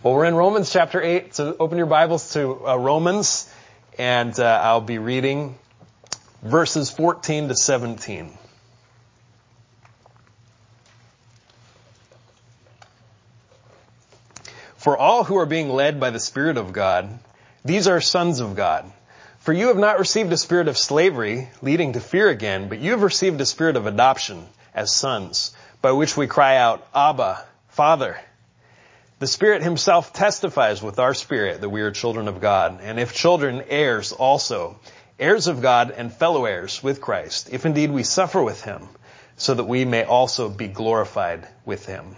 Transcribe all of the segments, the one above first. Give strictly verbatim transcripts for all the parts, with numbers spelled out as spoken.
Well, we're in Romans chapter eight, so open your Bibles to uh, Romans, and uh, I'll be reading verses fourteen to seventeen. For all who are being led by the Spirit of God, these are sons of God. For you have not received a spirit of slavery, leading to fear again, but you have received a spirit of adoption as sons, by which we cry out, Abba, Father. The Spirit himself testifies with our spirit that we are children of God, and if children, heirs also, heirs of God and fellow heirs with Christ, if indeed we suffer with him, so that we may also be glorified with him.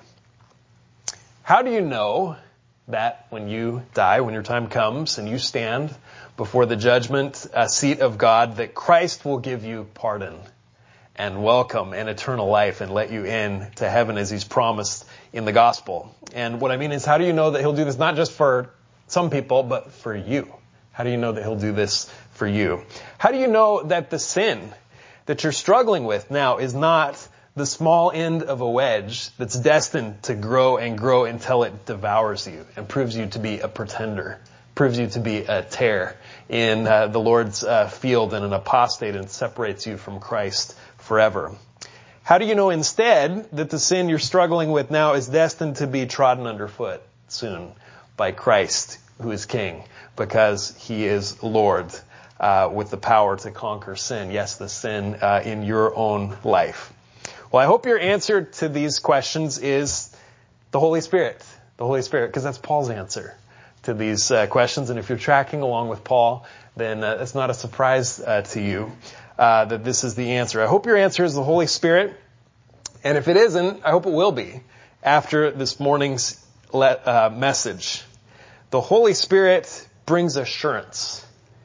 How do you know that when you die, when your time comes and you stand before the judgment uh, seat of God, that Christ will give you pardon and welcome and eternal life and let you in to heaven as he's promised in the gospel? And what I mean is, how do you know that he'll do this not just for some people, but for you? How do you know that he'll do this for you? How do you know that the sin that you're struggling with now is not the small end of a wedge that's destined to grow and grow until it devours you and proves you to be a pretender, proves you to be a tare in uh, the Lord's uh, field and an apostate, and separates you from Christ forever? How do you know instead that the sin you're struggling with now is destined to be trodden underfoot soon by Christ, who is King, because he is Lord uh, with the power to conquer sin? Yes, the sin uh, in your own life. Well, I hope your answer to these questions is the Holy Spirit. The Holy Spirit, because that's Paul's answer to these uh, questions. And if you're tracking along with Paul, then uh, it's not a surprise uh, to you uh, that this is the answer. I hope your answer is the Holy Spirit. And if it isn't, I hope it will be after this morning's le- uh, message. The Holy Spirit brings assurance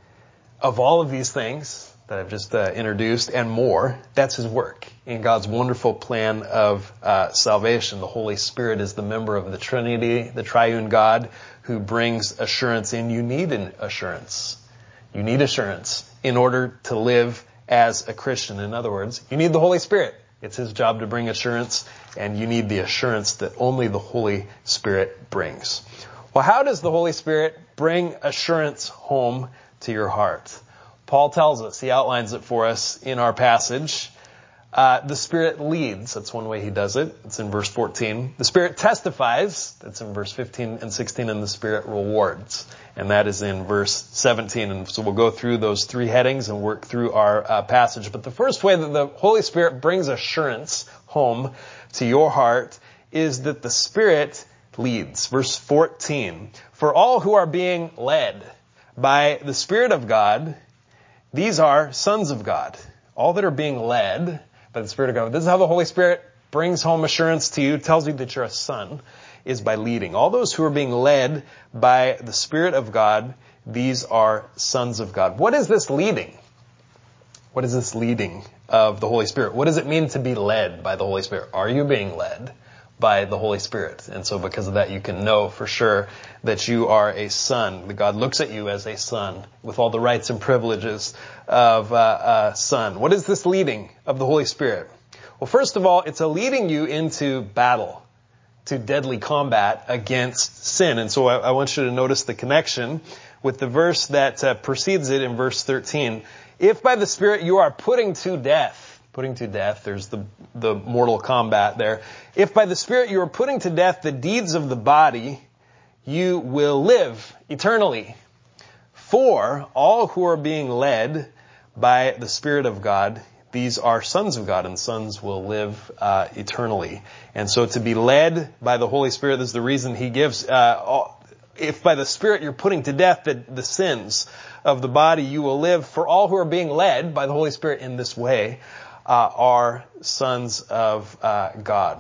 of all of these things that I've just uh, introduced and more. That's his work in God's wonderful plan of uh, salvation. The Holy Spirit is the member of the Trinity, the triune God, who brings assurance. And you need an assurance. You need assurance in order to live as a Christian. In other words, you need the Holy Spirit. It's his job to bring assurance, and you need the assurance that only the Holy Spirit brings. Well, how does the Holy Spirit bring assurance home to your heart? Paul tells us, he outlines it for us in our passage. Uh, the Spirit leads. That's one way he does it. It's in verse fourteen. The Spirit testifies. That's in verse fifteen and sixteen. And the Spirit rewards. And that is in verse seventeen. And so we'll go through those three headings and work through our uh, passage. But the first way that the Holy Spirit brings assurance home to your heart is that the Spirit leads. Verse fourteen. For all who are being led by the Spirit of God, these are sons of God. All that are being led by the Spirit of God. This is how the Holy Spirit brings home assurance to you, tells you that you're a son, is by leading. All those who are being led by the Spirit of God, these are sons of God. What is this leading? What is this leading of the Holy Spirit? What does it mean to be led by the Holy Spirit? Are you being led by the Holy Spirit? And so because of that, you can know for sure that you are a son. That God looks at you as a son with all the rights and privileges of uh, a son. What is this leading of the Holy Spirit? Well, first of all, it's a leading you into battle, to deadly combat against sin. And so I, I want you to notice the connection with the verse that uh, precedes it in verse thirteen. If by the Spirit you are putting to death, Putting to death, there's the, the mortal combat there. If by the Spirit you are putting to death the deeds of the body, you will live eternally. For all who are being led by the Spirit of God, these are sons of God, and sons will live uh, eternally. And so to be led by the Holy Spirit, this is the reason he gives. Uh, all, if by the Spirit you're putting to death the, the sins of the body, you will live. For all who are being led by the Holy Spirit in this way, Uh, are sons of uh, God.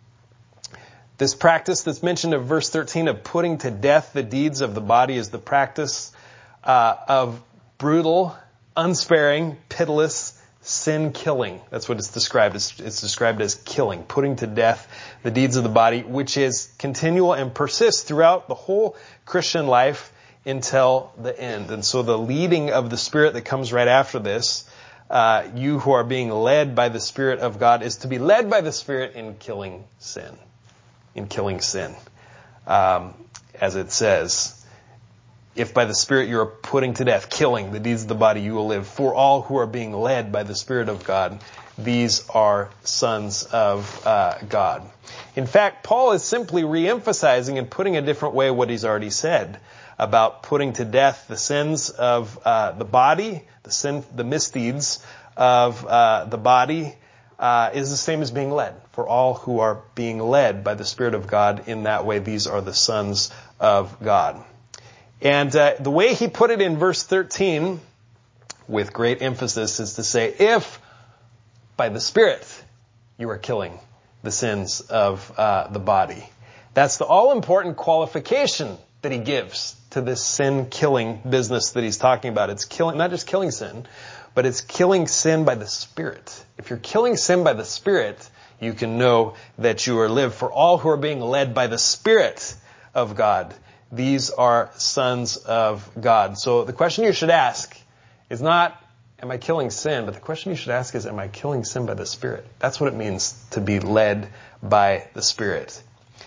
This practice that's mentioned in verse thirteen of putting to death the deeds of the body is the practice uh, of brutal, unsparing, pitiless sin killing. That's what it's described. It's, it's described as killing, putting to death the deeds of the body, which is continual and persists throughout the whole Christian life until the end. And so the leading of the Spirit that comes right after this, Uh, you who are being led by the Spirit of God, is to be led by the Spirit in killing sin. In killing sin. Um, as it says, if by the Spirit you are putting to death, killing the deeds of the body, you will live. For all who are being led by the Spirit of God, these are sons of uh, God. In fact, Paul is simply re-emphasizing and putting a different way what he's already said about putting to death the sins of uh, the body, the sin, the misdeeds of uh, the body, uh, is the same as being led. For all who are being led by the Spirit of God in that way, these are the sons of God. And uh, the way he put it in verse thirteen, with great emphasis, is to say, if by the Spirit you are killing the sins of uh, the body. That's the all-important qualification that he gives to this sin-killing business that he's talking about. It's killing, not just killing sin, but it's killing sin by the Spirit. If you're killing sin by the Spirit, you can know that you are lived. For all who are being led by the Spirit of God, these are sons of God. So the question you should ask is not, am I killing sin? But the question you should ask is, am I killing sin by the Spirit? That's what it means to be led by the Spirit.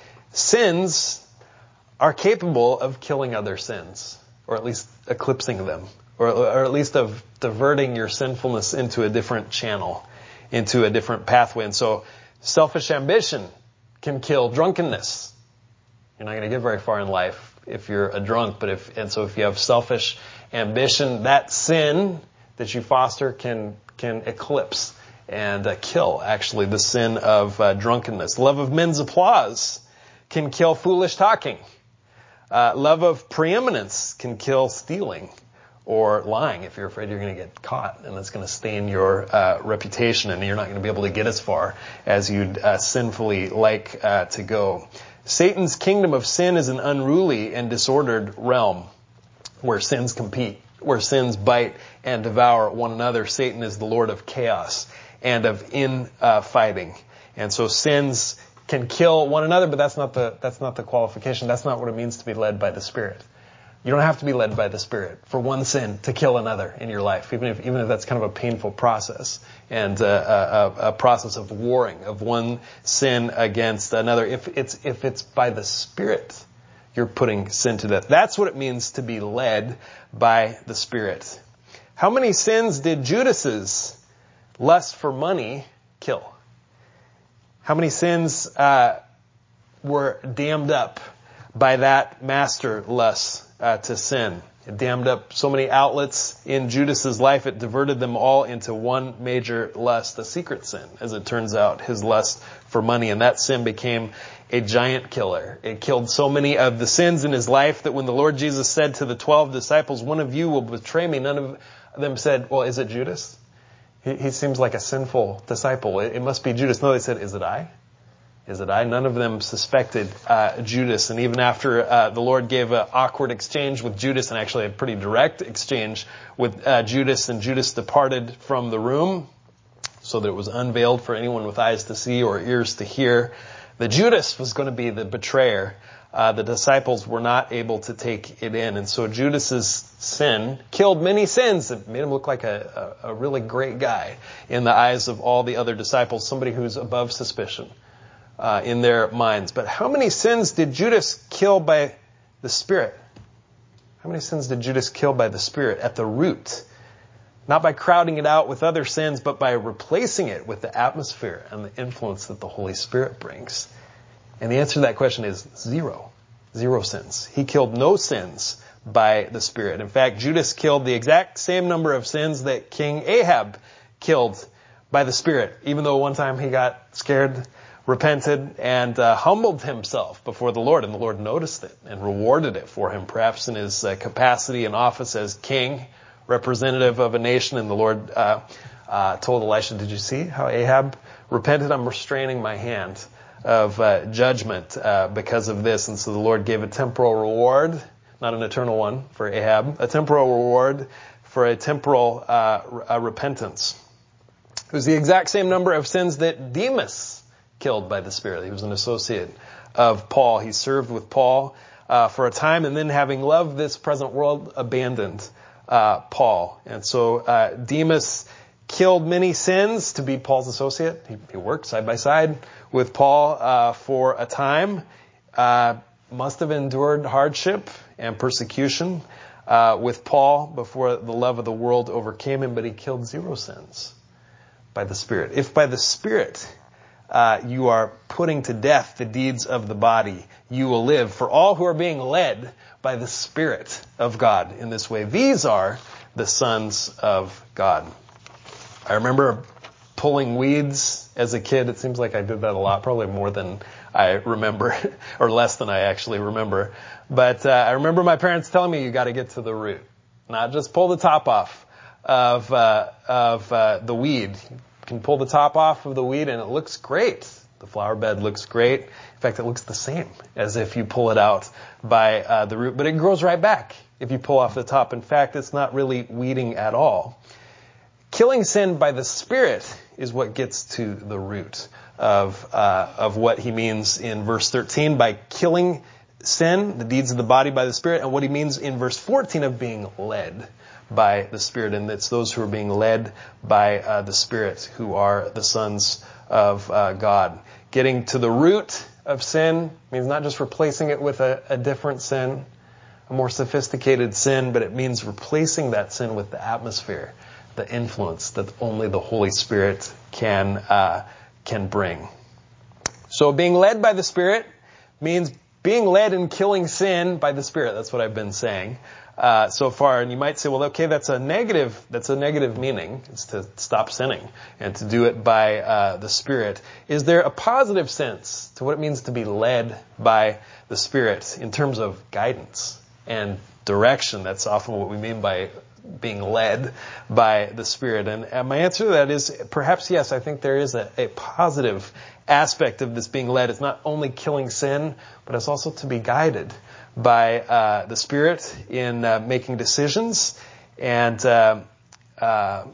Sins are capable of killing other sins, or at least eclipsing them, or, or at least of diverting your sinfulness into a different channel, into a different pathway. And so selfish ambition can kill drunkenness. You're not going to get very far in life if you're a drunk, but if, and so if you have selfish ambition, that sin that you foster can, can eclipse and uh, kill, actually, the sin of uh, drunkenness. Love of men's applause can kill foolish talking. Uh, love of preeminence can kill stealing or lying if you're afraid you're going to get caught and it's going to stain your uh, reputation and you're not going to be able to get as far as you'd uh, sinfully like uh, to go. Satan's kingdom of sin is an unruly and disordered realm where sins compete, where sins bite and devour one another. Satan is the Lord of chaos and of infighting. And so sins can kill one another, but that's not the, that's not the qualification. That's not what it means to be led by the Spirit. You don't have to be led by the Spirit for one sin to kill another in your life, even if, even if that's kind of a painful process and uh, a, a process of warring of one sin against another. If it's, if it's by the Spirit, you're putting sin to death. That's what it means to be led by the Spirit. How many sins did Judas's lust for money kill? How many sins uh, were dammed up by that master lust uh, to sin? It dammed up so many outlets in Judas's life, it diverted them all into one major lust, a secret sin, as it turns out, his lust for money. And that sin became a giant killer. It killed so many of the sins in his life that when the Lord Jesus said to the twelve disciples, one of you will betray me, none of them said, well, is it Judas? He, he seems like a sinful disciple. It, it must be Judas. No, they said, is it I? Is it I? None of them suspected uh, Judas. And even after uh, the Lord gave an awkward exchange with Judas, and actually a pretty direct exchange with uh, Judas, and Judas departed from the room so that it was unveiled for anyone with eyes to see or ears to hear that Judas was going to be the betrayer. Uh, the disciples were not able to take it in. And so Judas's sin killed many sins. It made him look like a, a, a really great guy in the eyes of all the other disciples, somebody who's above suspicion uh, in their minds. But how many sins did Judas kill by the Spirit? How many sins did Judas kill by the Spirit at the root? Not by crowding it out with other sins, but by replacing it with the atmosphere and the influence that the Holy Spirit brings. And the answer to that question is zero. Zero sins. He killed no sins by the Spirit. In fact, Judas killed the exact same number of sins that King Ahab killed by the Spirit, even though one time he got scared, repented, and uh, humbled himself before the Lord, and the Lord noticed it and rewarded it for him, perhaps in his uh, capacity and office as king, representative of a nation. And the Lord uh, uh, told Elisha, did you see how Ahab repented? I'm restraining my hand of uh, judgment uh, because of this. And so the Lord gave a temporal reward, not an eternal one for Ahab, a temporal reward for a temporal uh, a repentance. It was the exact same number of sins that Demas killed by the Spirit. He was an associate of Paul. He served with Paul uh, for a time, and then having loved this present world, abandoned uh, Paul. And so uh, Demas killed many sins to be Paul's associate. He, he worked side by side with Paul uh, for a time. Uh, must have endured hardship and persecution uh, with Paul before the love of the world overcame him, but he killed zero sins by the Spirit. If by the Spirit uh, you are putting to death the deeds of the body, you will live. For all who are being led by the Spirit of God in this way, these are the sons of God. I remember pulling weeds as a kid. It seems like I did that a lot, probably more than I remember, or less than I actually remember. But uh, I remember my parents telling me you got to get to the root, not just pull the top off of uh, of uh, the weed. You can pull the top off of the weed and it looks great. The flower bed looks great. In fact, it looks the same as if you pull it out by uh, the root, but it grows right back if you pull off the top. In fact, it's not really weeding at all. Killing sin by the Spirit is what gets to the root of uh, of what he means in verse thirteen by killing sin, the deeds of the body by the Spirit, and what he means in verse fourteen of being led by the Spirit. And it's those who are being led by uh, the Spirit who are the sons of uh, God. Getting to the root of sin means not just replacing it with a, a different sin, a more sophisticated sin, but it means replacing that sin with the atmosphere, the influence that only the Holy Spirit can uh, can bring. So being led by the Spirit means being led in killing sin by the Spirit. That's what I've been saying uh, so far. And you might say, well, okay, that's a negative. That's a negative meaning. It's to stop sinning and to do it by uh, the Spirit. Is there a positive sense to what it means to be led by the Spirit in terms of guidance and direction? That's often what we mean by being led by the Spirit. And my answer to that is perhaps yes. I think there is a, a positive aspect of this being led. It's not only killing sin, but it's also to be guided by uh, the Spirit in uh, making decisions. And uh, uh,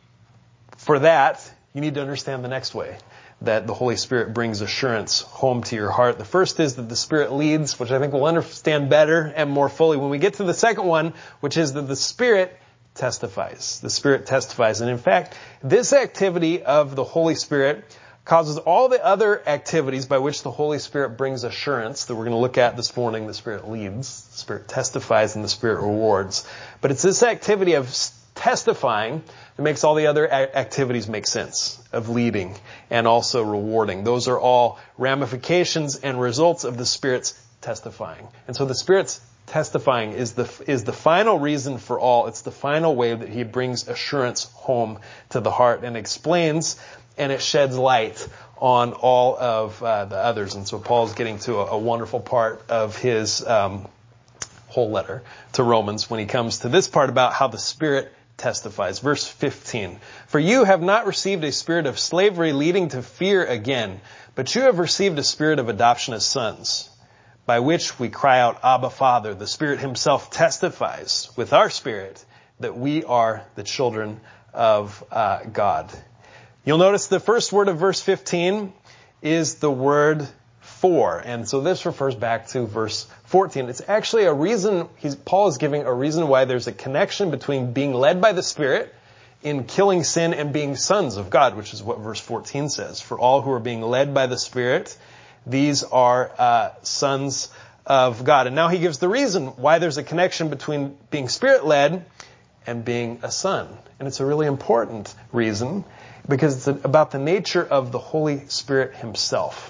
for that, you need to understand the next way that the Holy Spirit brings assurance home to your heart. The first is that the Spirit leads, which I think we'll understand better and more fully when we get to the second one, which is that the Spirit testifies. The Spirit testifies. And in fact, this activity of the Holy Spirit causes all the other activities by which the Holy Spirit brings assurance that we're going to look at this morning. The Spirit leads, the Spirit testifies, and the Spirit rewards. But it's this activity of testifying that makes all the other a- activities make sense, of leading and also rewarding. Those are all ramifications and results of the Spirit's testifying. And so the Spirit's testifying is the is the final reason for all. It's the final way that he brings assurance home to the heart and explains, and it sheds light on all of uh, the others. And so Paul's getting to a, a wonderful part of his um, whole letter to Romans when he comes to this part about how the Spirit testifies. Verse fifteen, "For you have not received a spirit of slavery leading to fear again, but you have received a spirit of adoption as sons, by which we cry out, Abba, Father." The Spirit himself testifies with our spirit that we are the children of uh, God. You'll notice the first word of verse fifteen is the word for. And so this refers back to verse fourteen. It's actually a reason, he's, Paul is giving a reason why there's a connection between being led by the Spirit in killing sin and being sons of God, which is what verse fourteen says. For all who are being led by the Spirit, these are uh, sons of God. And now he gives the reason why there's a connection between being Spirit-led and being a son. And it's a really important reason because it's about the nature of the Holy Spirit himself.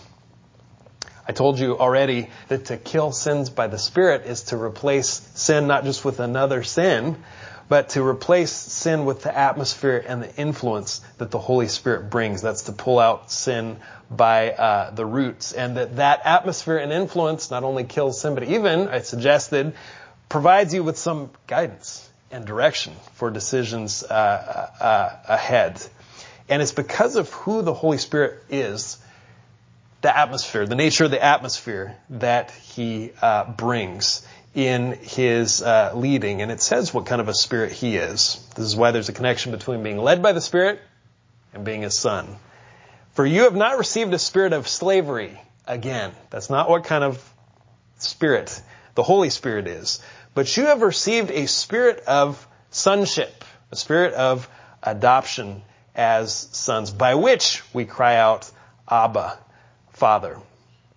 I told you already that to kill sins by the Spirit is to replace sin not just with another sin, but to replace sin with the atmosphere and the influence that the Holy Spirit brings. That's to pull out sin by uh, the roots. And that that atmosphere and influence not only kills sin, but even, I suggested, provides you with some guidance and direction for decisions uh, uh, ahead. And it's because of who the Holy Spirit is, the atmosphere, the nature of the atmosphere that he uh, brings in his uh, leading. And it says what kind of a spirit he is. This is why there's a connection between being led by the Spirit and being a son. For you have not received a spirit of slavery again. That's not what kind of spirit the Holy Spirit is. But you have received a spirit of sonship, a spirit of adoption as sons, by which we cry out, Abba, Father.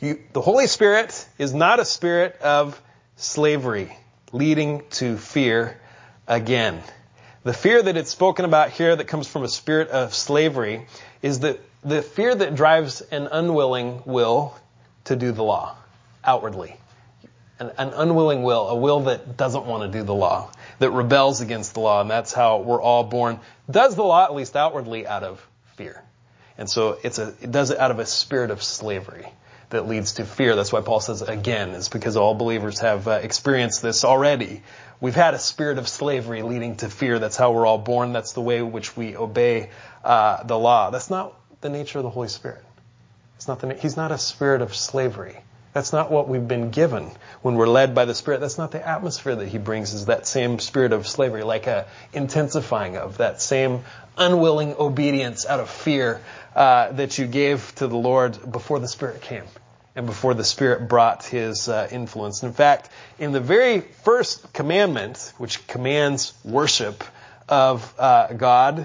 You, the Holy Spirit is not a spirit of slavery, leading to fear again. The fear that it's spoken about here that comes from a spirit of slavery is the, the fear that drives an unwilling will to do the law outwardly. An, an unwilling will, a will that doesn't want to do the law, that rebels against the law, and that's how we're all born. Does the law, at least outwardly, out of fear. And so it's a, it does it out of a spirit of slavery that leads to fear. That's why Paul says again, is because all believers have uh, experienced this already. We've had a spirit of slavery leading to fear. That's how we're all born. That's the way in which we obey uh, the law. That's not the nature of the Holy Spirit. It's not the, he's not a spirit of slavery. That's not what we've been given when we're led by the Spirit. That's not the atmosphere that he brings, is that same spirit of slavery, like a intensifying of that same unwilling obedience out of fear uh, that you gave to the Lord before the Spirit came and before the Spirit brought his uh, influence. In fact, in the very first commandment, which commands worship of uh, God,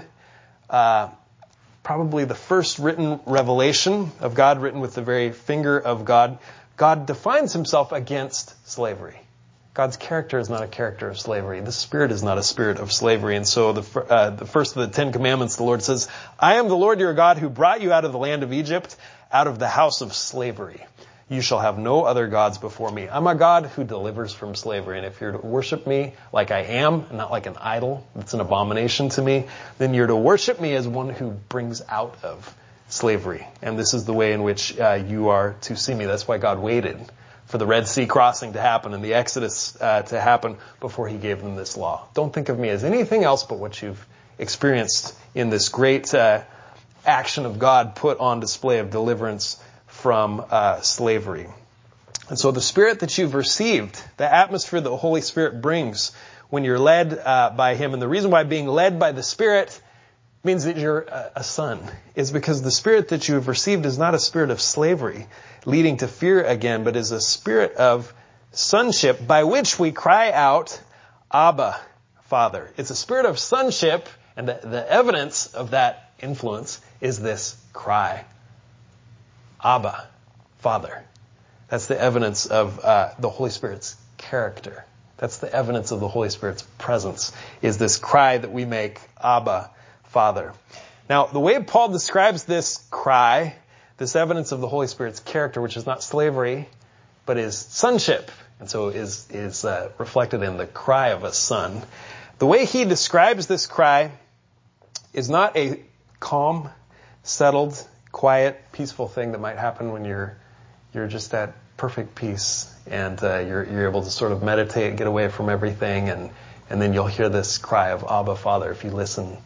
uh, probably the first written revelation of God, written with the very finger of God, God defines himself against slavery. God's character is not a character of slavery. The Spirit is not a spirit of slavery. And so the, uh, the first of the Ten Commandments, the Lord says, I am the Lord your God who brought you out of the land of Egypt, out of the house of slavery. You shall have no other gods before me. I'm a God who delivers from slavery. And if you're to worship me like I am, and not like an idol that's an abomination to me, then you're to worship me as one who brings out of slavery. And this is the way in which uh, you are to see me. That's why God waited for the Red Sea crossing to happen and the Exodus uh, to happen before he gave them this law. Don't think of me as anything else but what you've experienced in this great uh, action of God put on display of deliverance from uh, slavery. And so the Spirit that you've received, the atmosphere that the Holy Spirit brings when you're led uh, by him, and the reason why being led by the Spirit means that you're a son, is because the Spirit that you have received is not a spirit of slavery leading to fear again, but is a spirit of sonship by which we cry out, Abba, Father. It's a spirit of sonship, and the, the evidence of that influence is this cry, Abba, Father. That's the evidence of uh, the Holy Spirit's character. That's the evidence of the Holy Spirit's presence, is this cry that we make, Abba, Father. Now, the way Paul describes this cry, this evidence of the Holy Spirit's character, which is not slavery, but is sonship, and so is is uh, reflected in the cry of a son. The way he describes this cry is not a calm, settled, quiet, peaceful thing that might happen when you're you're just at perfect peace and uh, you're you're able to sort of meditate, get away from everything, and and then you'll hear this cry of Abba, Father if you listen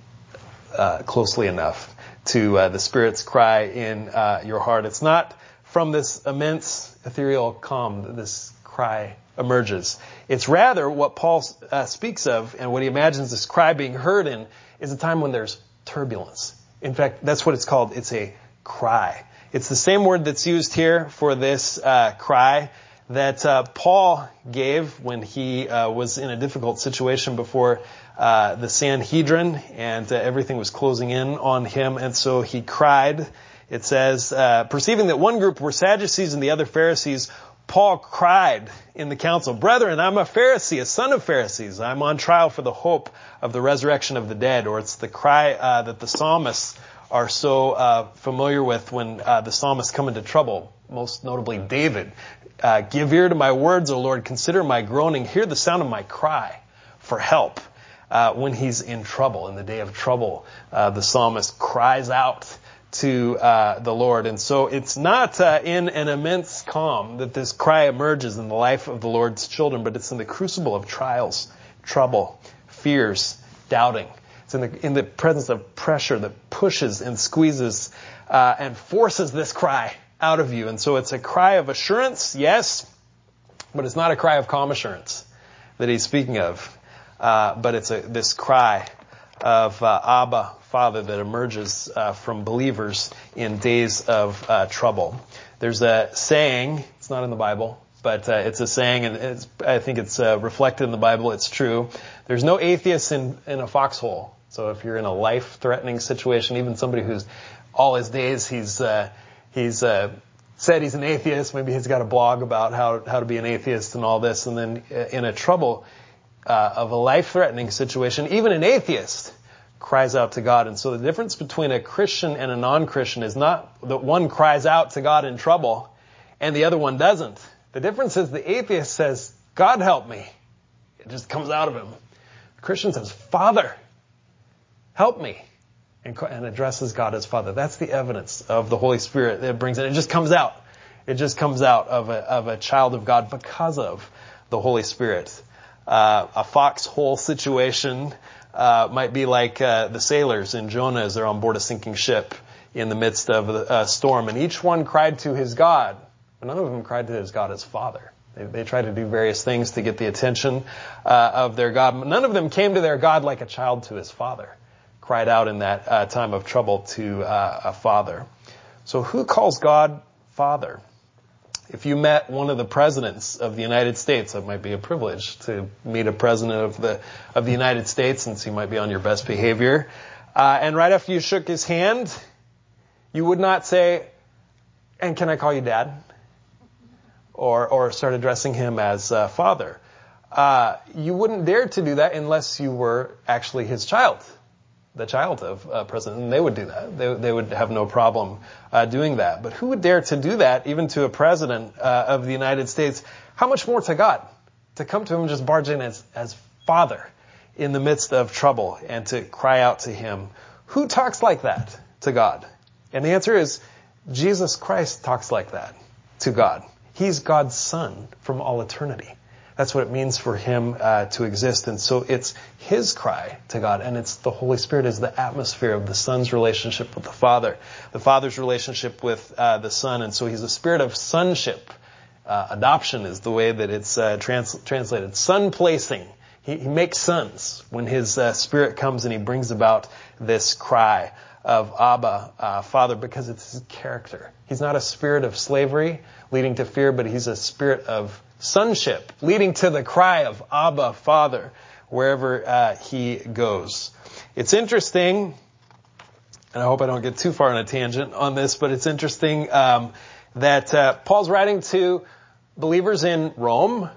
Uh, closely enough to uh, the Spirit's cry in uh, your heart. It's not from this immense ethereal calm that this cry emerges. It's rather what Paul uh, speaks of, and what he imagines this cry being heard in, is a time when there's turbulence. In fact, that's what it's called. It's a cry. It's the same word that's used here for this uh, cry that uh, Paul gave when he uh, was in a difficult situation before uh, the Sanhedrin, and uh, everything was closing in on him, and so he cried. It says, uh, perceiving that one group were Sadducees and the other Pharisees, Paul cried in the council, Brethren, I'm a Pharisee, a son of Pharisees. I'm on trial for the hope of the resurrection of the dead. Or it's the cry uh, that the psalmists are so uh, familiar with when uh, the psalmists come into trouble, most notably David. Uh, Give ear to my words, O Lord, consider my groaning, hear the sound of my cry for help. Uh, when he's in trouble, in the day of trouble, uh, the psalmist cries out to uh, the Lord. And so it's not uh, in an immense calm that this cry emerges in the life of the Lord's children, but it's in the crucible of trials, trouble, fears, doubting. It's in the, in the presence of pressure that pushes and squeezes uh, and forces this cry out of you. And so it's a cry of assurance, yes, but it's not a cry of calm assurance that he's speaking of. Uh, but it's a, this cry of uh, Abba, Father, that emerges uh, from believers in days of uh, trouble. There's a saying, it's not in the Bible, but uh, it's a saying, and it's, I think it's uh, reflected in the Bible, it's true. There's no atheist in, in a foxhole. So if you're in a life-threatening situation, even somebody who's all his days, he's uh, he's uh, said he's an atheist. Maybe he's got a blog about how, how to be an atheist and all this. And then in a trouble uh, of a life-threatening situation, even an atheist cries out to God. And so the difference between a Christian and a non-Christian is not that one cries out to God in trouble and the other one doesn't. The difference is the atheist says, God help me. It just comes out of him. The Christian says, Father, help me. And, and addresses God as Father. That's the evidence of the Holy Spirit that brings it. It just comes out. It just comes out of a, of a child of God because of the Holy Spirit. Uh, a foxhole situation uh, might be like uh, the sailors in Jonah as they're on board a sinking ship in the midst of a, a storm. And each one cried to his God. But none of them cried to his God as Father. They, they tried to do various things to get the attention uh, of their God. But none of them came to their God like a child to his father. Cried out in that uh, time of trouble to uh, a father. So who calls God Father? If you met one of the presidents of the United States, that might be a privilege to meet a president of the of the United States, since he might be on your best behavior. Uh, and right after you shook his hand, you would not say, "And can I call you Dad?" Or or start addressing him as uh, Father. Uh, you wouldn't dare to do that unless you were actually his child. The child of uh, president, and they would do that. They, they would have no problem uh, doing that. But who would dare to do that, even to a president uh, of the United States? How much more to God? To come to him and just barge in as, as Father in the midst of trouble and to cry out to him. Who talks like that to God? And the answer is, Jesus Christ talks like that to God. He's God's Son from all eternity. That's what it means for him uh, to exist. And so it's his cry to God. And it's the Holy Spirit is the atmosphere of the Son's relationship with the Father. The Father's relationship with uh, the Son. And so he's a spirit of sonship. Uh, adoption is the way that it's uh, trans- translated. Son placing. He, he makes sons when his uh, Spirit comes and he brings about this cry of Abba, uh, Father, because it's his character. He's not a spirit of slavery leading to fear, but he's a spirit of sonship, leading to the cry of Abba, Father, wherever uh, he goes. It's interesting, and I hope I don't get too far on a tangent on this, but it's interesting um, that uh, Paul's writing to believers in Rome,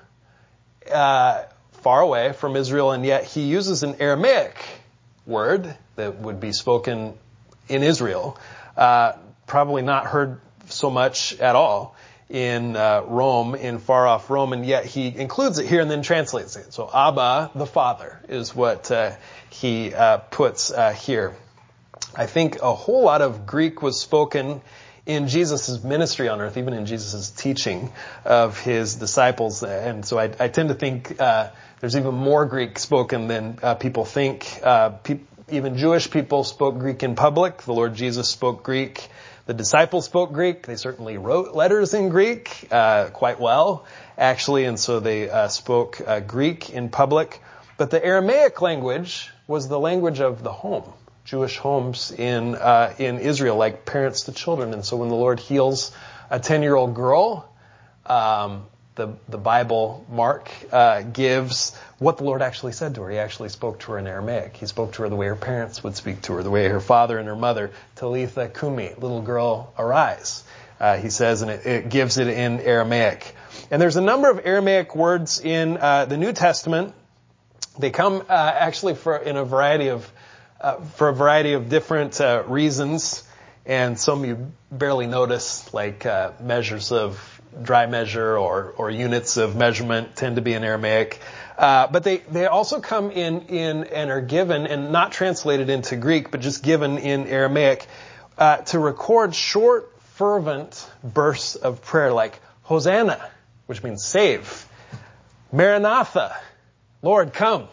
uh, far away from Israel, and yet he uses an Aramaic word that would be spoken in Israel, uh, probably not heard so much at all in uh, Rome, in far-off Rome, and yet he includes it here and then translates it. So Abba, the Father, is what uh, he uh, puts uh, here. I think a whole lot of Greek was spoken in Jesus' ministry on earth, even in Jesus' teaching of his disciples. And so I, I tend to think uh, there's even more Greek spoken than uh, people think. Uh, pe- even Jewish people spoke Greek in public. The Lord Jesus spoke Greek. The disciples spoke Greek. They certainly wrote letters in Greek uh, quite well, actually, and so they uh, spoke uh, Greek in public. But the Aramaic language was the language of the home, Jewish homes in uh, in Israel, like parents to children. And so when the Lord heals a ten-year-old girl, um, the the Bible, Mark, uh, gives what the Lord actually said to her. He actually spoke to her in Aramaic. He spoke to her the way her parents would speak to her, the way her father and her mother, Talitha Kumi, little girl, arise. Uh, he says, and it, it gives it in Aramaic. And there's a number of Aramaic words in uh, the New Testament. They come uh, actually for in a variety of uh, for a variety of different uh, reasons, and some you barely notice, like uh, measures of dry measure or or units of measurement tend to be in Aramaic. Uh, but they, they also come in, in and are given and not translated into Greek, but just given in Aramaic uh, to record short, fervent bursts of prayer like Hosanna, which means save. Maranatha, Lord, come.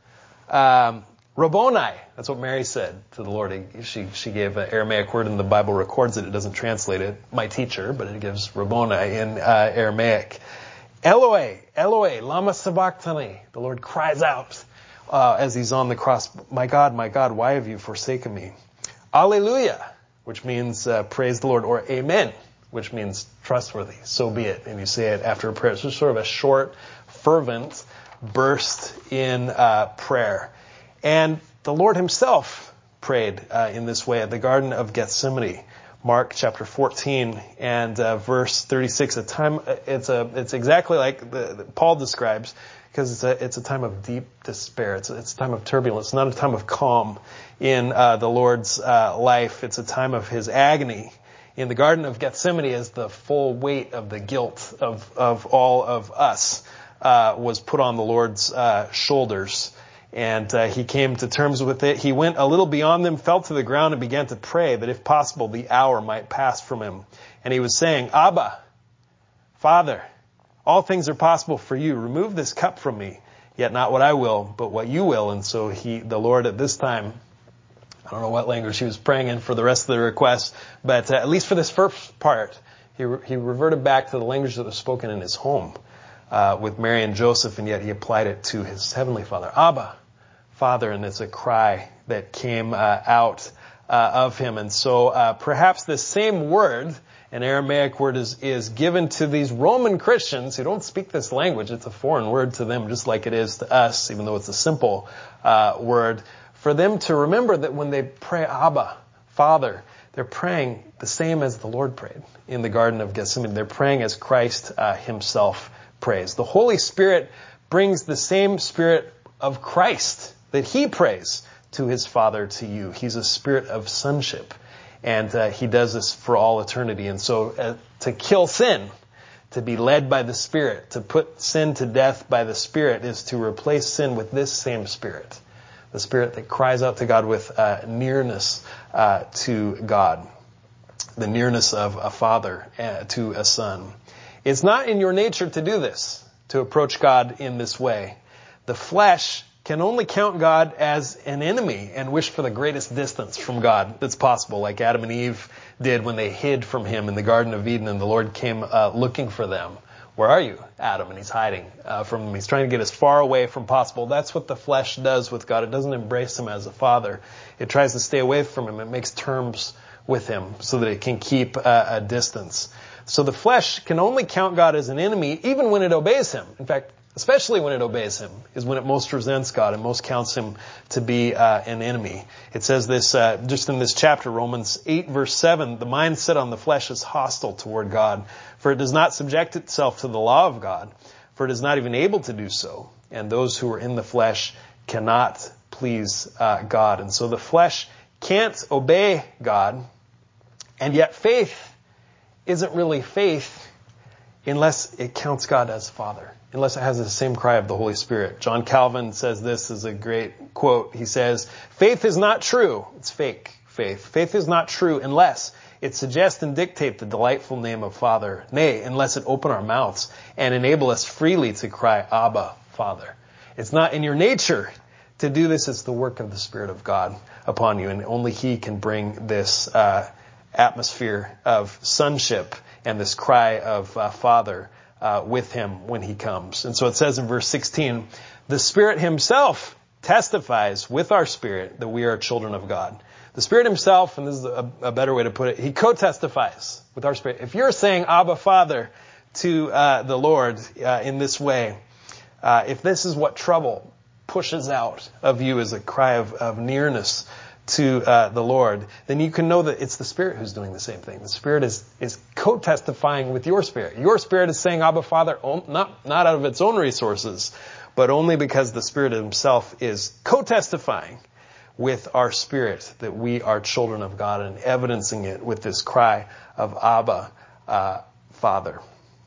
Um, Rabboni, that's what Mary said to the Lord. She she gave an Aramaic word and the Bible records it. It doesn't translate it. My teacher, but it gives Rabboni in uh, Aramaic. Eloi, Eloi, lama sabachthani. The Lord cries out uh, as he's on the cross, my God, my God, why have you forsaken me? Alleluia, which means uh, praise the Lord, or amen, which means trustworthy, so be it. And you say it after a prayer. So it's sort of a short, fervent burst in uh, prayer. And the Lord himself prayed uh, in this way at the Garden of Gethsemane. Mark chapter fourteen and uh, verse thirty-six. A time, it's a, it's exactly like the, the, Paul describes, because it's a, it's a time of deep despair. It's a, it's a time of turbulence, not a time of calm in uh, the Lord's uh, life. It's a time of his agony. In the Garden of Gethsemane, as the full weight of the guilt of of all of us uh, was put on the Lord's uh, shoulders. And uh, he came to terms with it. He went a little beyond them, fell to the ground, and began to pray that if possible the hour might pass from him. And he was saying, Abba, Father, all things are possible for you. Remove this cup from me, yet not what I will, but what you will. And so he, the Lord at this time, I don't know what language he was praying in for the rest of the request, but uh, at least for this first part, he, re- he reverted back to the language that was spoken in his home uh, with Mary and Joseph, and yet he applied it to his heavenly Father. Abba, Father, and it's a cry that came uh, out uh, of him. And so uh, perhaps the same word, an Aramaic word, is, is given to these Roman Christians who don't speak this language. It's a foreign word to them, just like it is to us, even though it's a simple uh, word. For them to remember that when they pray Abba, Father, they're praying the same as the Lord prayed in the Garden of Gethsemane. They're praying as Christ uh, himself prays. The Holy Spirit brings the same Spirit of Christ that he prays to his Father to you. He's a spirit of sonship, and uh, he does this for all eternity. And so uh, to kill sin, to be led by the Spirit, to put sin to death by the Spirit, is to replace sin with this same Spirit, the Spirit that cries out to God with uh, nearness uh, to God, the nearness of a father uh, to a son. It's not in your nature to do this, to approach God in this way. The flesh can only count God as an enemy and wish for the greatest distance from God that's possible, like Adam and Eve did when they hid from him in the Garden of Eden, and the Lord came uh, looking for them. Where are you, Adam? And he's hiding uh, from them. He's trying to get as far away from possible. That's what the flesh does with God. It doesn't embrace him as a father. It tries to stay away from him. It makes terms with him so that it can keep uh, a distance. So the flesh can only count God as an enemy even when it obeys him. In fact, especially when it obeys him, is when it most resents God and most counts him to be uh, an enemy. It says this uh, just in this chapter, Romans eight, verse seven, the mind set on the flesh is hostile toward God, for it does not subject itself to the law of God, for it is not even able to do so. And those who are in the flesh cannot please uh, God. And so the flesh can't obey God, and yet faith isn't really faith unless it counts God as Father, unless it has the same cry of the Holy Spirit. John Calvin says this is a great quote. He says, faith is not true. It's fake faith. Faith is not true unless it suggests and dictate the delightful name of Father. Nay, unless it open our mouths and enable us freely to cry, Abba, Father. It's not in your nature to do this. It's the work of the Spirit of God upon you. And only he can bring this uh, atmosphere of sonship and this cry of uh, Father Uh, with him when he comes. And so it says in verse sixteen, the Spirit himself testifies with our spirit that we are children of God. The Spirit himself, and this is a, a better way to put it, he co-testifies with our spirit. If you're saying Abba, Father to uh, the Lord uh, in this way, uh, if this is what trouble pushes out of you as a cry of, of nearness to uh, the Lord, then you can know that it's the Spirit who's doing the same thing. The Spirit is is co-testifying with your spirit. Your spirit is saying, Abba, Father, not, not out of its own resources, but only because the Spirit himself is co-testifying with our spirit that we are children of God, and evidencing it with this cry of Abba, uh, Father.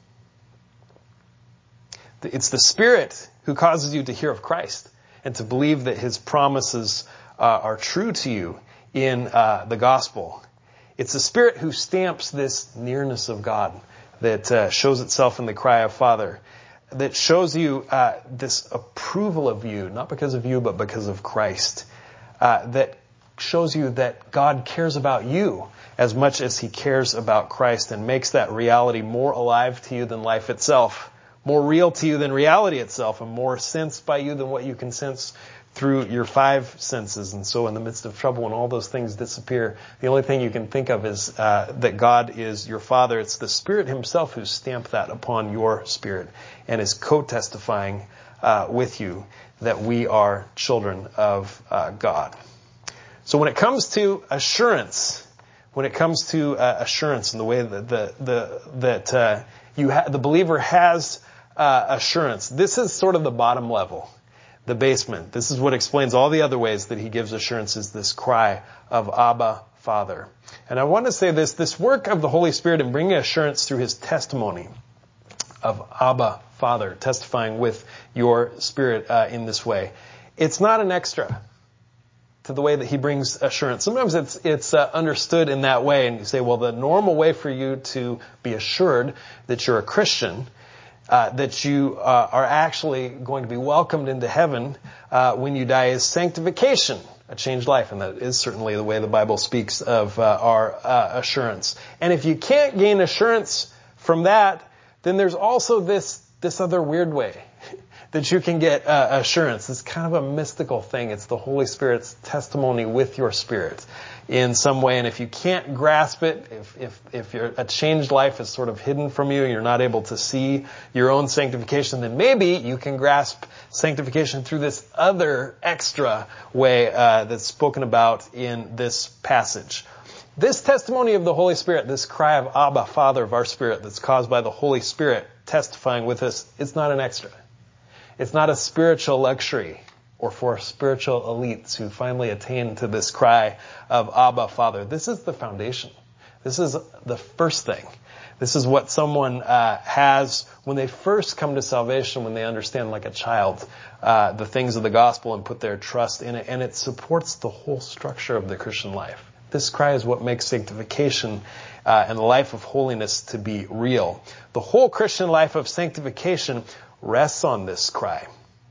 It's the Spirit who causes you to hear of Christ and to believe that his promises Uh, are true to you in uh, the gospel. It's the Spirit who stamps this nearness of God that uh, shows itself in the cry of Father, that shows you uh, this approval of you, not because of you, but because of Christ, uh, that shows you that God cares about you as much as he cares about Christ, and makes that reality more alive to you than life itself, more real to you than reality itself, and more sensed by you than what you can sense through your five senses. And so in the midst of trouble, when all those things disappear, the only thing you can think of is uh, that God is your Father. It's the Spirit himself who stamped that upon your spirit and is co-testifying uh, with you that we are children of uh, God. So when it comes to assurance, when it comes to uh, assurance and the way that the, the, that uh, you ha- the believer has uh, assurance, this is sort of the bottom level, the basement. This is what explains all the other ways that he gives assurance, is this cry of Abba, Father. And I want to say this, this work of the Holy Spirit in bringing assurance through his testimony of Abba, Father, testifying with your spirit uh, in this way, it's not an extra to the way that he brings assurance. Sometimes it's it's uh, understood in that way, and you say, well, the normal way for you to be assured that you're a Christian, uh, that you uh, are actually going to be welcomed into heaven uh, when you die, is sanctification, a changed life. And that is certainly the way the Bible speaks of uh, our uh, assurance. And if you can't gain assurance from that, then there's also this this other weird way that you can get uh, assurance. It's kind of a mystical thing. It's the Holy Spirit's testimony with your spirit in some way. And if you can't grasp it, if if if your a changed life is sort of hidden from you, you're not able to see your own sanctification, then maybe you can grasp sanctification through this other extra way uh, that's spoken about in this passage. This testimony of the Holy Spirit, this cry of Abba, Father of our spirit, that's caused by the Holy Spirit testifying with us, it's not an extra. It's not a spiritual luxury or for spiritual elites who finally attain to this cry of Abba, Father. This is the foundation. This is the first thing. This is what someone uh, has when they first come to salvation, when they understand like a child uh, the things of the gospel and put their trust in it. And it supports the whole structure of the Christian life. This cry is what makes sanctification uh, and the life of holiness to be real. The whole Christian life of sanctification rests on this cry.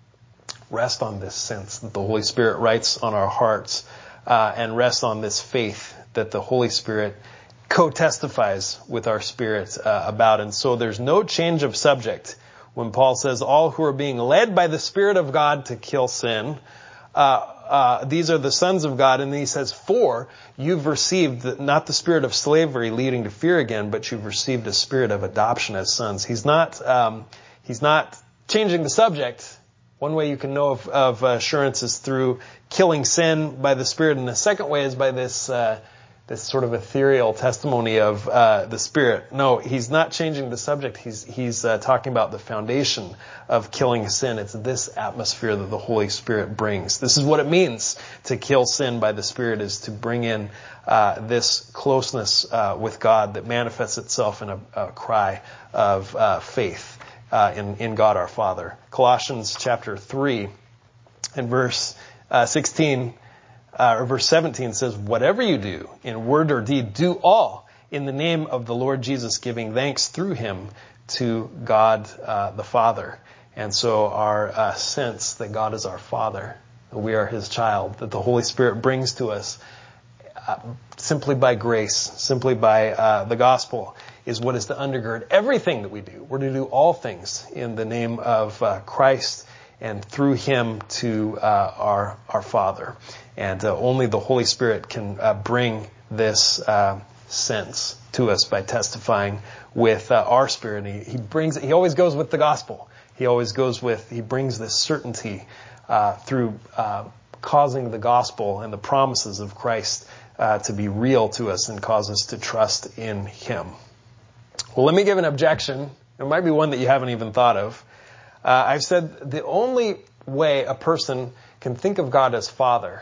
Rest on this sense that the Holy Spirit writes on our hearts, uh, and rest on this faith that the Holy Spirit co-testifies with our spirit uh, about. And so there's no change of subject when Paul says all who are being led by the Spirit of God to kill sin, uh, uh, these are the sons of God. And then he says, for you've received the, not the spirit of slavery leading to fear again, but you've received a spirit of adoption as sons. He's not, um, he's not changing the subject. One way you can know of, of assurance is through killing sin by the Spirit, and the second way is by this uh, this sort of ethereal testimony of uh, the Spirit. No, he's not changing the subject. He's he's uh, talking about the foundation of killing sin. It's this atmosphere that the Holy Spirit brings. This is what it means to kill sin by the Spirit, is to bring in uh, this closeness uh, with God that manifests itself in a, a cry of uh, faith. Uh, in, in God our Father. Colossians chapter three and verse uh, sixteen, uh, or verse seventeen says, whatever you do in word or deed, do all in the name of the Lord Jesus, giving thanks through him to God uh, the Father. And so our uh, sense that God is our Father, that we are his child, that the Holy Spirit brings to us uh, simply by grace, simply by uh, the gospel, is what is to undergird everything that we do. We're to do all things in the name of uh, Christ and through him to uh, our our Father. And uh, only the Holy Spirit can uh, bring this uh, sense to us by testifying with uh, our spirit. And he, he brings he always goes with the gospel. He always goes with, he brings this certainty uh, through uh, causing the gospel and the promises of Christ uh, to be real to us and cause us to trust in him. Well, let me give an objection. It might be one that you haven't even thought of. Uh, I've said the only way a person can think of God as Father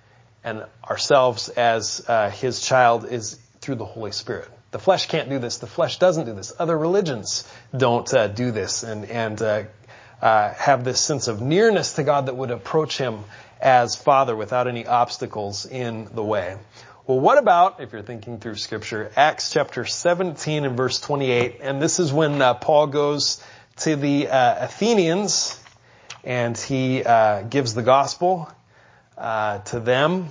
and ourselves as uh, his child is through the Holy Spirit. The flesh can't do this. The flesh doesn't do this. Other religions don't uh, do this and, and uh, uh, have this sense of nearness to God that would approach him as Father without any obstacles in the way. Well, what about, if you're thinking through Scripture, Acts chapter seventeen and verse twenty-eight, and this is when uh, Paul goes to the uh, Athenians, and he uh, gives the gospel uh, to them,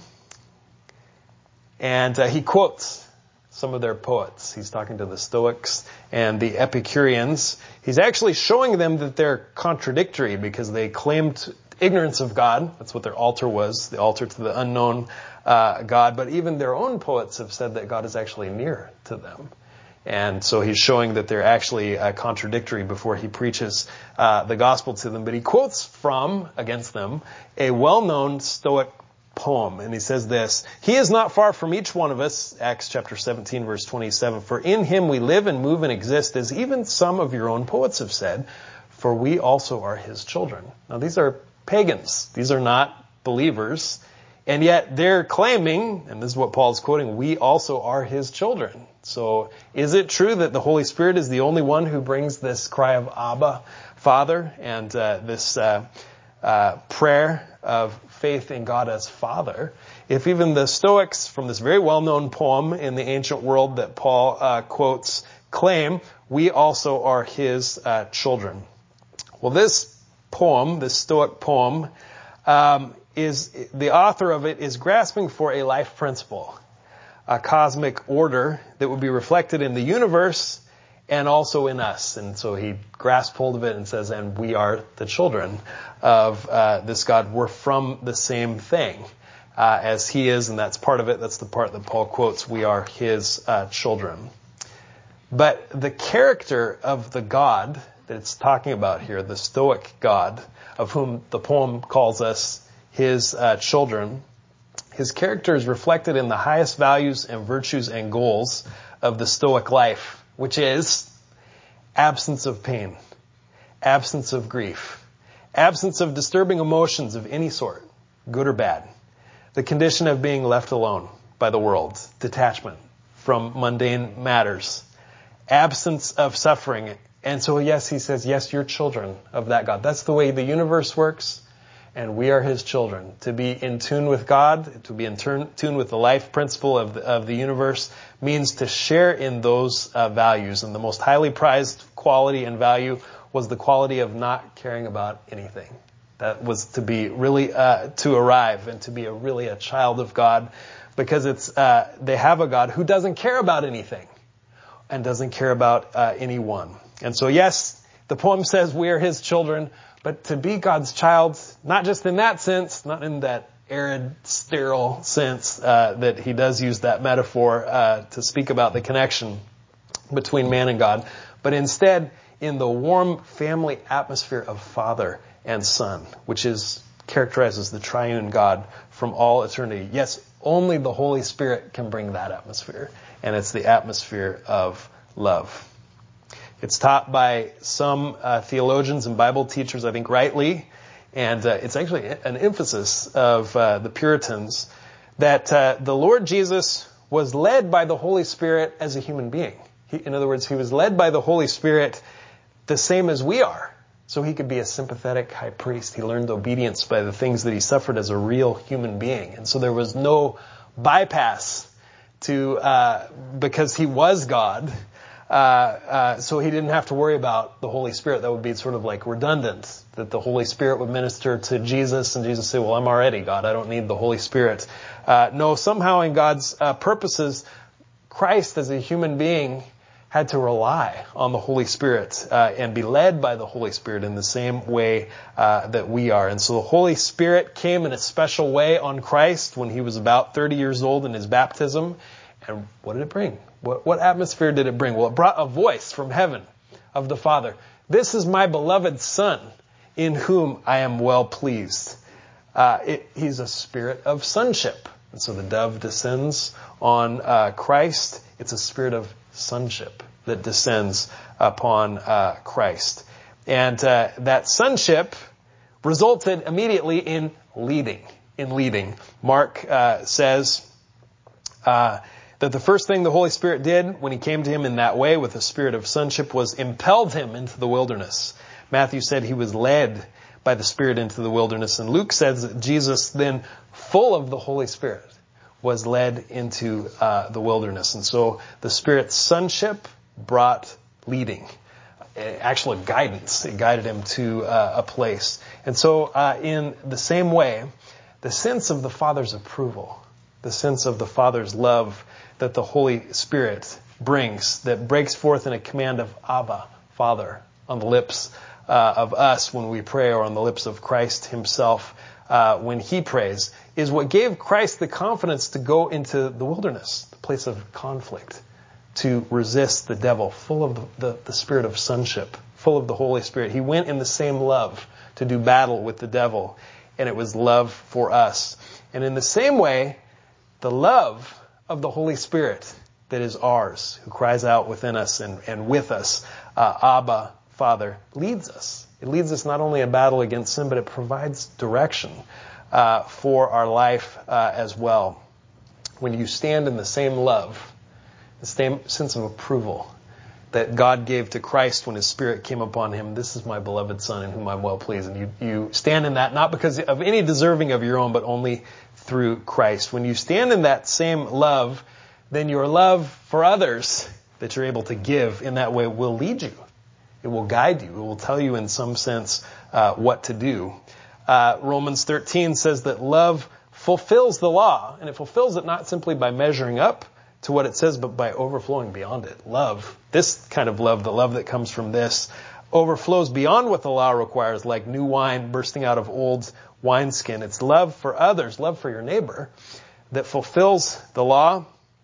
and uh, he quotes some of their poets. He's talking to the Stoics and the Epicureans. He's actually showing them that they're contradictory because they claimed ignorance of God. That's what their altar was, the altar to the unknown uh, God. But even their own poets have said that God is actually near to them. And so he's showing that they're actually uh, contradictory before he preaches uh, the gospel to them. But he quotes from, against them, a well-known Stoic poem. And he says this, "He is not far from each one of us," Acts chapter seventeen, verse twenty-seven, "for in him we live and move and exist, as even some of your own poets have said, for we also are his children." Now these are pagans. These are not believers. And yet they're claiming, and this is what Paul's quoting, we also are his children. So is it true that the Holy Spirit is the only one who brings this cry of Abba, Father, and uh, this uh, uh, prayer of faith in God as Father? If even the Stoics from this very well-known poem in the ancient world that Paul uh, quotes claim, we also are his uh, children. Well, this poem, this Stoic poem, um, is the author of it is grasping for a life principle, a cosmic order that would be reflected in the universe and also in us. And so he grasps hold of it and says, and we are the children of uh, this God. We're from the same thing uh, as he is, and that's part of it. That's the part that Paul quotes. We are his uh, children. But the character of the God that it's talking about here, the Stoic God, of whom the poem calls us his uh, children, his character is reflected in the highest values and virtues and goals of the Stoic life, which is absence of pain, absence of grief, absence of disturbing emotions of any sort, good or bad, the condition of being left alone by the world, detachment from mundane matters, absence of suffering. And so, yes, he says, yes, you're children of that God. That's the way the universe works. And we are his children. To be in tune with God, to be in turn, tune with the life principle of the, of the universe, means to share in those uh, values. And the most highly prized quality and value was the quality of not caring about anything. That was to be really, uh, to arrive and to be a really a child of God, because it's uh, they have a God who doesn't care about anything and doesn't care about uh, anyone. And so, yes, the poem says we are his children. But to be God's child, not just in that sense, not in that arid, sterile sense, uh, that he does use that metaphor uh, to speak about the connection between man and God, but instead in the warm family atmosphere of Father and Son, which is characterizes the triune God from all eternity. Yes, only the Holy Spirit can bring that atmosphere, and it's the atmosphere of love. It's taught by some uh, theologians and Bible teachers, I think rightly, and uh, it's actually an emphasis of uh, the Puritans, that uh, the Lord Jesus was led by the Holy Spirit as a human being. He, in other words, he was led by the Holy Spirit the same as we are. So he could be a sympathetic high priest. He learned obedience by the things that he suffered as a real human being. And so there was no bypass to, uh, because he was God, Uh, uh, so he didn't have to worry about the Holy Spirit. That would be sort of like redundant, that the Holy Spirit would minister to Jesus and Jesus say, well, I'm already God. I don't need the Holy Spirit. Uh, no, somehow in God's uh, purposes, Christ as a human being had to rely on the Holy Spirit uh, and be led by the Holy Spirit in the same way uh, that we are. And so the Holy Spirit came in a special way on Christ when he was about thirty years old in his baptism. And what did it bring? What, what atmosphere did it bring? Well, it brought a voice from heaven of the Father. This is my beloved Son, in whom I am well pleased. Uh, it, he's a spirit of sonship. And so the dove descends on uh, Christ. It's a spirit of sonship that descends upon uh, Christ. And uh, that sonship resulted immediately in leading. In leading. Mark uh, says uh, that the first thing the Holy Spirit did when he came to him in that way with a spirit of sonship was impelled him into the wilderness. Matthew said he was led by the Spirit into the wilderness. And Luke says that Jesus then, full of the Holy Spirit, was led into uh, the wilderness. And so the Spirit's sonship brought leading, actual guidance. It guided him to uh, a place. And so uh, in the same way, the sense of the Father's approval, the sense of the Father's love that the Holy Spirit brings, that breaks forth in a command of Abba, Father, on the lips uh, of us when we pray, or on the lips of Christ himself uh, when he prays, is what gave Christ the confidence to go into the wilderness, the place of conflict, to resist the devil, full of the, the, the spirit of sonship, full of the Holy Spirit. He went in the same love to do battle with the devil, and it was love for us. And in the same way, the love of the Holy Spirit that is ours, who cries out within us and, and with us, uh, Abba, Father, leads us. It leads us not only in battle against sin, but it provides direction uh, for our life uh, as well. When you stand in the same love, the same sense of approval that God gave to Christ when His Spirit came upon Him, this is my beloved Son in whom I'm well pleased. And you, you stand in that not because of any deserving of your own, but only through Christ. When you stand in that same love, then your love for others that you're able to give in that way will lead you. It will guide you. It will tell you in some sense uh, what to do. Uh, Romans thirteen says that love fulfills the law, and it fulfills it not simply by measuring up to what it says, but by overflowing beyond it. Love, this kind of love, the love that comes from this, overflows beyond what the law requires, like new wine bursting out of old wineskin. It's love for others, love for your neighbor, that fulfills the law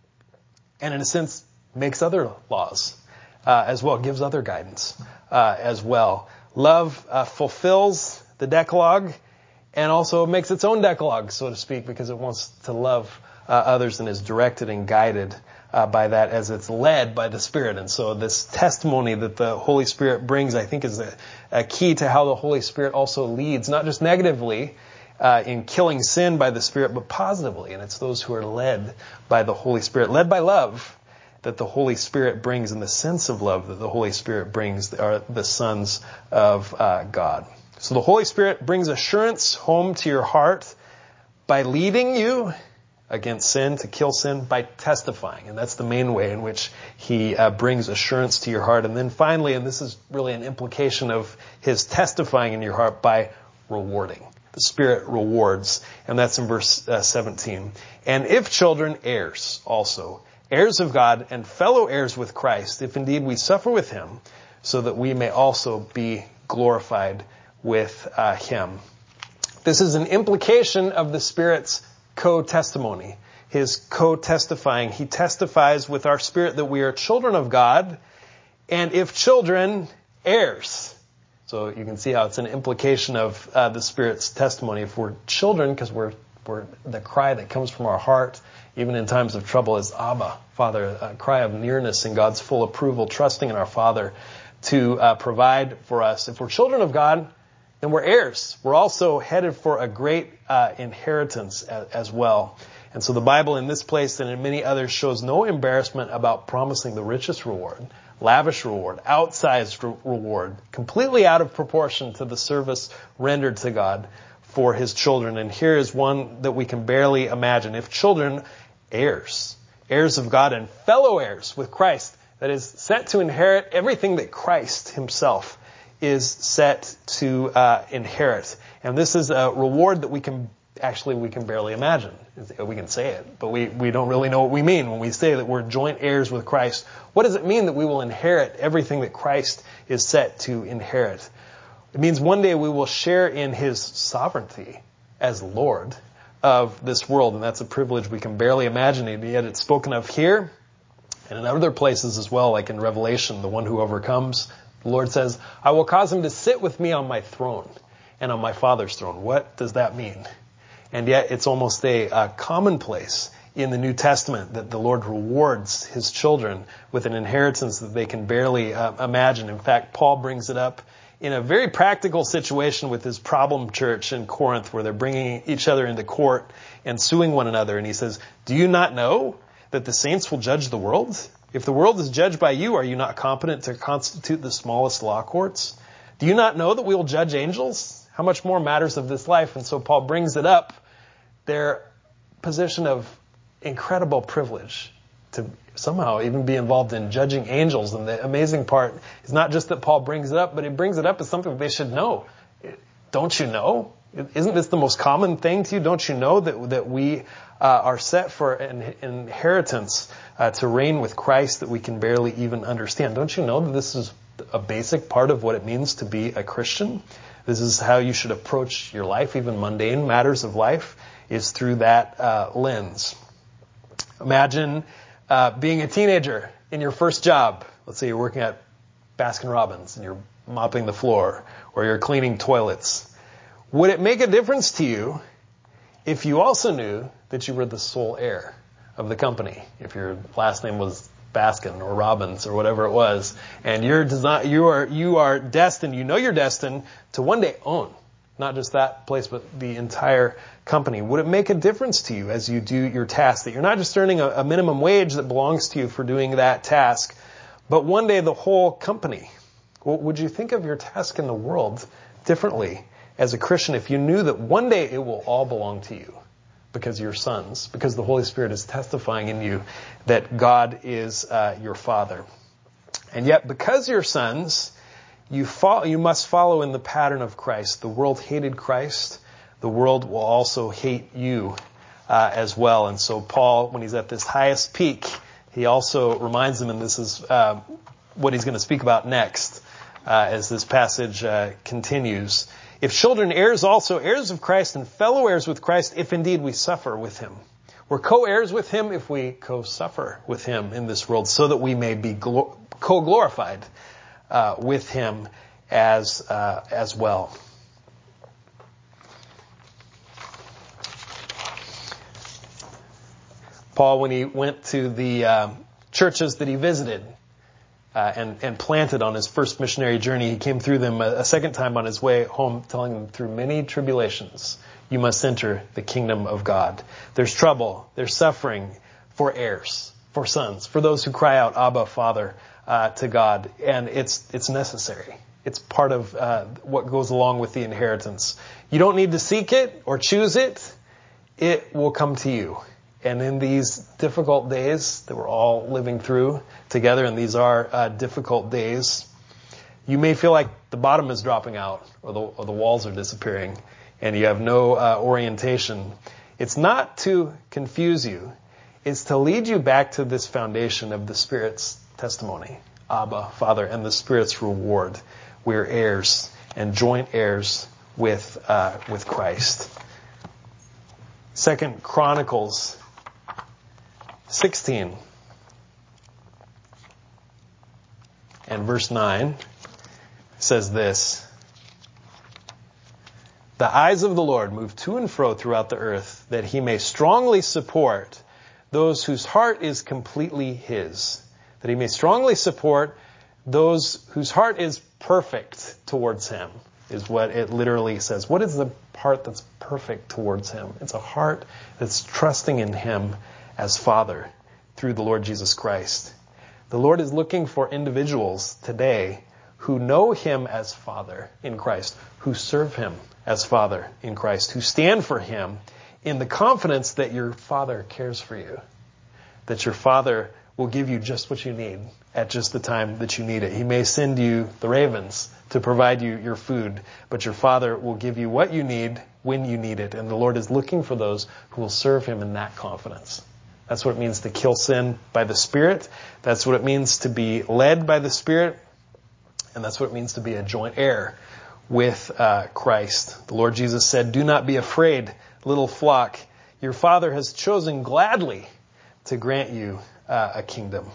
and in a sense makes other laws uh, as well, gives other guidance uh, as well. Love uh, fulfills the Decalogue and also makes its own Decalogue, so to speak, because it wants to love uh, others and is directed and guided uh, by that as it's led by the Spirit. And so this testimony that the Holy Spirit brings, I think, is a, a key to how the Holy Spirit also leads, not just negatively uh, in killing sin by the Spirit, but positively. And it's those who are led by the Holy Spirit, led by love, that the Holy Spirit brings, and the sense of love that the Holy Spirit brings are the sons of uh, God. So the Holy Spirit brings assurance home to your heart by leading you against sin, to kill sin, by testifying. And that's the main way in which He uh, brings assurance to your heart. And then finally, and this is really an implication of His testifying in your heart, by rewarding. The Spirit rewards. And that's in verse uh, seventeen. And if children, heirs also, heirs of God and fellow heirs with Christ, if indeed we suffer with Him, so that we may also be glorified with uh, Him. This is an implication of the Spirit's co-testimony, His co-testifying. He testifies with our spirit that we are children of God, and if children, heirs. So you can see how it's an implication of uh, the Spirit's testimony. If we're children, because we're, we're the cry that comes from our heart, even in times of trouble, is Abba, Father, a cry of nearness and God's full approval, trusting in our Father to uh, provide for us. If we're children of God, then we're heirs. We're also headed for a great uh, inheritance as, as well. And so the Bible in this place and in many others shows no embarrassment about promising the richest reward, lavish reward, outsized re- reward, completely out of proportion to the service rendered to God for His children. And here is one that we can barely imagine. If children, heirs, heirs of God and fellow heirs with Christ, that is set to inherit everything that Christ Himself is set to uh, inherit. And this is a reward that we can, actually we can barely imagine. We can say it, but we, we don't really know what we mean when we say that we're joint heirs with Christ. What does it mean that we will inherit everything that Christ is set to inherit? It means one day we will share in His sovereignty as Lord of this world, and that's a privilege we can barely imagine, and yet it's spoken of here and in other places as well, like in Revelation, the one who overcomes. The Lord says, I will cause him to sit with me on my throne and on my Father's throne. What does that mean? And yet it's almost a, a commonplace in the New Testament that the Lord rewards His children with an inheritance that they can barely uh, imagine. In fact, Paul brings it up in a very practical situation with his problem church in Corinth, where they're bringing each other into court and suing one another. And he says, do you not know that the saints will judge the world? If the world is judged by you, are you not competent to constitute the smallest law courts? Do you not know that we will judge angels? How much more matters of this life? And so Paul brings it up, their position of incredible privilege to somehow even be involved in judging angels. And the amazing part is not just that Paul brings it up, but he brings it up as something they should know. Don't you know? Isn't this the most common thing to you? Don't you know that that we uh, are set for an inheritance uh, to reign with Christ that we can barely even understand? Don't you know that this is a basic part of what it means to be a Christian? This is how you should approach your life, even mundane matters of life, is through that uh, lens. Imagine uh, being a teenager in your first job. Let's say you're working at Baskin Robbins and you're mopping the floor or you're cleaning toilets. Would it make a difference to you if you also knew that you were the sole heir of the company, if your last name was Baskin or Robbins or whatever it was, and you're desi- you are you are destined, you know you're destined to one day own not just that place, but the entire company. Would it make a difference to you as you do your task, that you're not just earning a, a minimum wage that belongs to you for doing that task, but one day the whole company? Well, would you think of your task in the world differently as a Christian if you knew that one day it will all belong to you because you're sons, because the Holy Spirit is testifying in you that God is uh, your Father? And yet, because you're sons, you follow, you must follow in the pattern of Christ. The world hated Christ. The world will also hate you uh, as well. And so Paul, when he's at this highest peak, he also reminds them, and this is uh, what he's going to speak about next uh, as this passage uh, continues. If children, heirs also, heirs of Christ and fellow heirs with Christ, if indeed we suffer with him. We're co-heirs with him if we co-suffer with him in this world, so that we may be glo- co-glorified uh, with him as uh, as well. Paul, when he went to the uh, churches that he visited uh, and, and planted on his first missionary journey, he came through them a, a second time on his way home, telling them, through many tribulations, you must enter the kingdom of God. There's trouble, there's suffering for heirs, for sons, for those who cry out, Abba, Father, uh, to God. And it's it's necessary. It's part of uh, what goes along with the inheritance. You don't need to seek it or choose it. It will come to you. And in these difficult days that we're all living through together, and these are uh, difficult days, you may feel like the bottom is dropping out or the, or the walls are disappearing and you have no uh, orientation. It's not to confuse you. It's to lead you back to this foundation of the Spirit's testimony, Abba, Father, and the Spirit's reward. We're heirs and joint heirs with uh, with Christ. Second Chronicles sixteen and verse nine says this: the eyes of the Lord move to and fro throughout the earth, that he may strongly support those whose heart is completely his. That he may strongly support those whose heart is perfect towards him, is what it literally says. What is the heart that's perfect towards him? It's a heart that's trusting in him as Father through the Lord Jesus Christ. The Lord is looking for individuals today who know him as Father in Christ, who serve him as Father in Christ, who stand for him in the confidence that your Father cares for you, that your Father will give you just what you need at just the time that you need it. He may send you the ravens to provide you your food, but your Father will give you what you need when you need it. And the Lord is looking for those who will serve him in that confidence. That's what it means to kill sin by the Spirit. That's what it means to be led by the Spirit. And that's what it means to be a joint heir with uh, Christ. The Lord Jesus said, do not be afraid, little flock. Your Father has chosen gladly to grant you uh, a kingdom.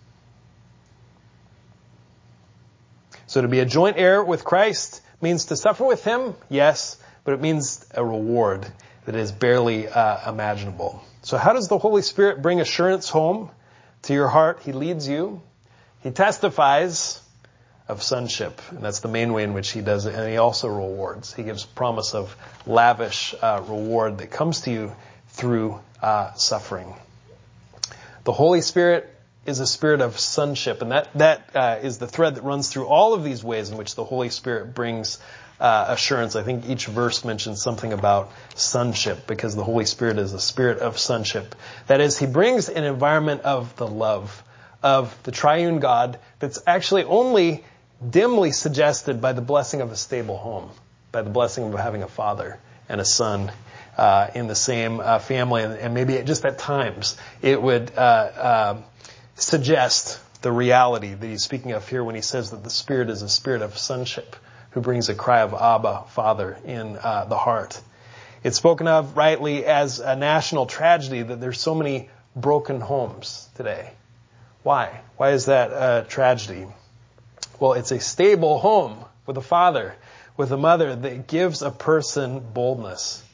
So to be a joint heir with Christ means to suffer with him, yes, but it means a reward that is barely uh, imaginable. So how does the Holy Spirit bring assurance home to your heart? He leads you. He testifies of sonship, and that's the main way in which he does it. And he also rewards. He gives promise of lavish uh, reward that comes to you through uh, suffering. The Holy Spirit is a spirit of sonship, and that that uh, is the thread that runs through all of these ways in which the Holy Spirit brings uh, assurance. I think each verse mentions something about sonship, because the Holy Spirit is a spirit of sonship. That is, he brings an environment of the love of the triune God that's actually only dimly suggested by the blessing of a stable home, by the blessing of having a father and a son uh, in the same uh, family, and, and maybe just at times it would uh, uh, suggest the reality that he's speaking of here when he says that the Spirit is a spirit of sonship who brings a cry of Abba, Father, in uh, the heart. It's spoken of rightly as a national tragedy that there's so many broken homes today. Why? Why is that a tragedy? Well, it's a stable home with a father, with a mother that gives a person boldness.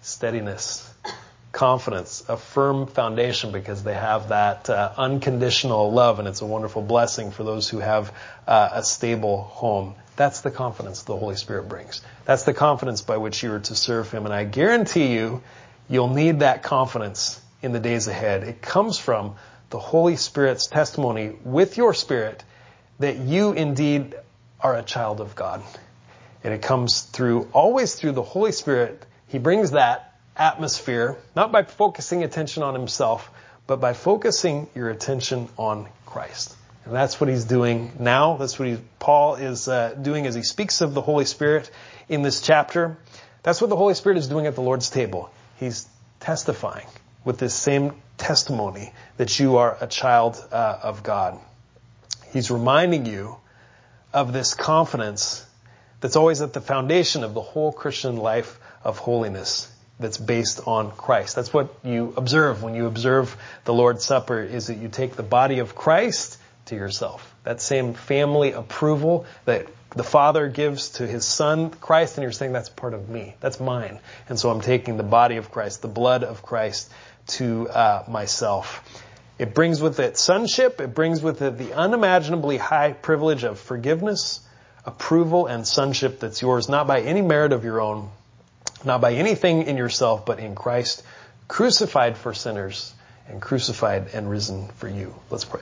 steadiness, confidence, a firm foundation because they have that uh, unconditional love, and it's a wonderful blessing for those who have uh, a stable home. That's the confidence the Holy Spirit brings. That's the confidence by which you are to serve Him. And I guarantee you, you'll need that confidence in the days ahead. It comes from the Holy Spirit's testimony with your spirit that you indeed are a child of God. And it comes through, always through the Holy Spirit. He brings that atmosphere, not by focusing attention on himself, but by focusing your attention on Christ. And that's what he's doing now. That's what he, Paul is uh, doing as he speaks of the Holy Spirit in this chapter. That's what the Holy Spirit is doing at the Lord's table. He's testifying with this same testimony that you are a child uh, of God. He's reminding you of this confidence that's always at the foundation of the whole Christian life of holiness, that's based on Christ. That's what you observe when you observe the Lord's Supper, is that you take the body of Christ to yourself. That same family approval that the Father gives to His Son, Christ, and you're saying, that's part of me. That's mine. And so I'm taking the body of Christ, the blood of Christ, to uh, myself. It brings with it sonship. It brings with it the unimaginably high privilege of forgiveness, approval, and sonship that's yours, not by any merit of your own, not by anything in yourself, but in Christ, crucified for sinners and crucified and risen for you. Let's pray.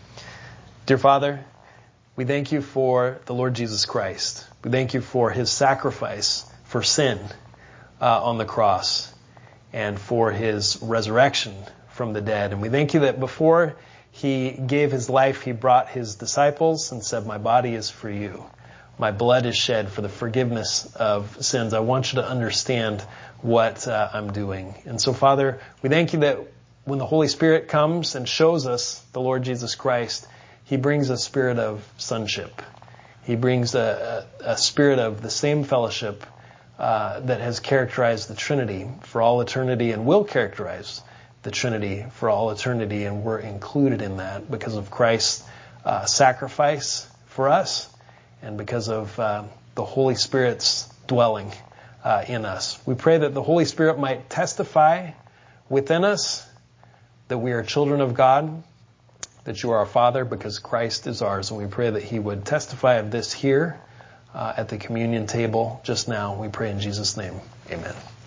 Dear Father, we thank you for the Lord Jesus Christ. We thank you for His sacrifice for sin uh, on the cross and for His resurrection from the dead. And we thank you that before He gave His life, He brought His disciples and said, my body is for you. My blood is shed for the forgiveness of sins. I want you to understand what uh, I'm doing. And so, Father, we thank you that when the Holy Spirit comes and shows us the Lord Jesus Christ, He brings a spirit of sonship. He brings a, a, a spirit of the same fellowship uh, that has characterized the Trinity for all eternity and will characterize the Trinity for all eternity. And we're included in that because of Christ's uh, sacrifice for us, and because of uh, the Holy Spirit's dwelling uh, in us. We pray that the Holy Spirit might testify within us that we are children of God, that you are our Father because Christ is ours. And we pray that He would testify of this here uh, at the communion table just now. We pray in Jesus' name. Amen.